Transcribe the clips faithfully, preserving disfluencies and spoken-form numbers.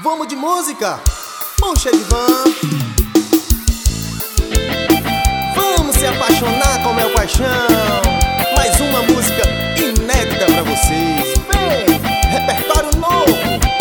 Vamos de música? Puxa, Ivan. Vamos se apaixonar com meu paixão. Mais uma música inédita pra vocês. Vem, repertório novo.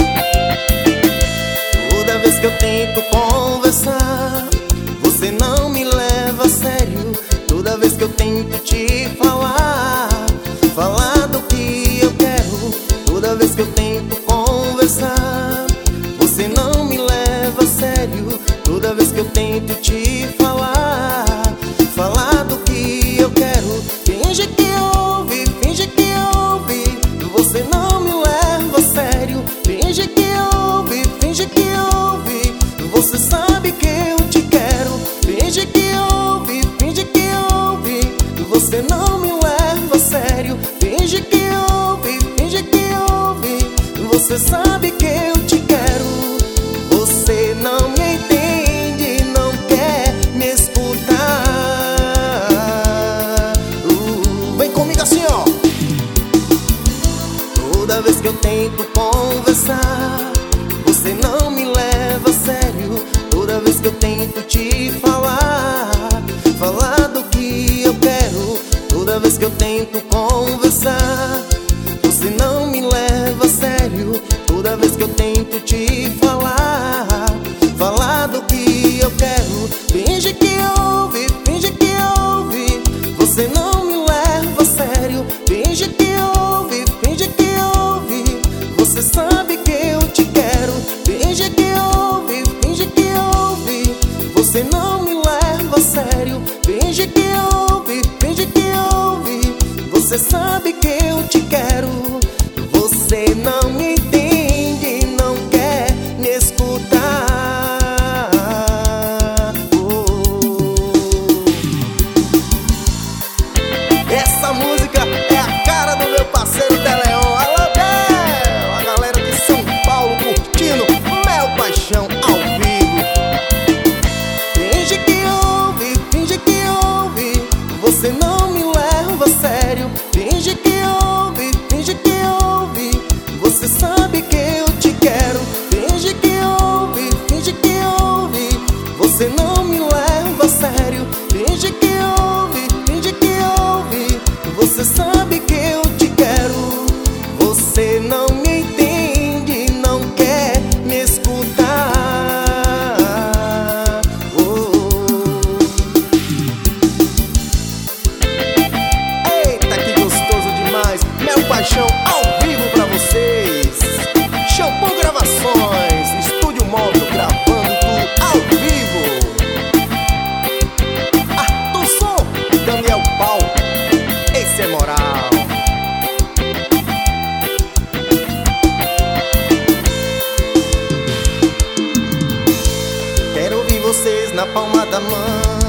Toda vez que eu tento conversar, você não me leva a sério. Toda vez que eu tento te falar, falar do que eu quero. Toda vez que eu tento conversar, você não me leva a sério. Toda vez que eu tento te falar, falar do que eu quero. Finge que ouve, finge que ouve. Você não me leva a sério. Finge que ouve, finge que ouve. Você sabe que eu te quero. Finge que ouve, finge que ouve. Você não me leva a sério. Finge que ouve, finge que ouve. Você sabe que eu te quero. Você não me entende, não quer me escutar. uh, Vem comigo assim, ó. Toda vez que eu tento conversar, você não me leva a sério. Toda vez que eu tento te falar, falar do que eu quero. Toda vez que eu tento conversar, você não me leva a sério. Toda vez que eu tento te falar, falar do que eu quero. Finge que ouve, finge que ouve. Você não me leva a sério. Finge que ouve, finge que ouve. Você sabe que eu te quero. Finge que ouve, finge que ouve. Você não me leva a sério. Finge que ouve, finge que ouve. Você sabe que eu te quero. Você não me entende, não quer me escutar. oh. Essa música é a cara do meu parceiro Teleon. Alô, Del! A galera de São Paulo curtindo Meu Paixão ao vivo. Finge que ouve, finge que ouve. Você não me leva a sério. Finge que ouve, finge que ouve. Você sabe que eu te quero. Finge que ouve, finge que ouve. Você não me leva a sério. Finge que ouve, finge que ouve. Você sabe que eu te quero. Você não me entende, não quer me escutar. oh. Eita, que gostoso demais. Meu Paixão ao vivo pra vocês. Shampoo Gravações, Estúdio Móvel, gravando tudo ao vivo. Arthur Som, Daniel Paulo, esse é moral. Quero ouvir vocês na palma da mão.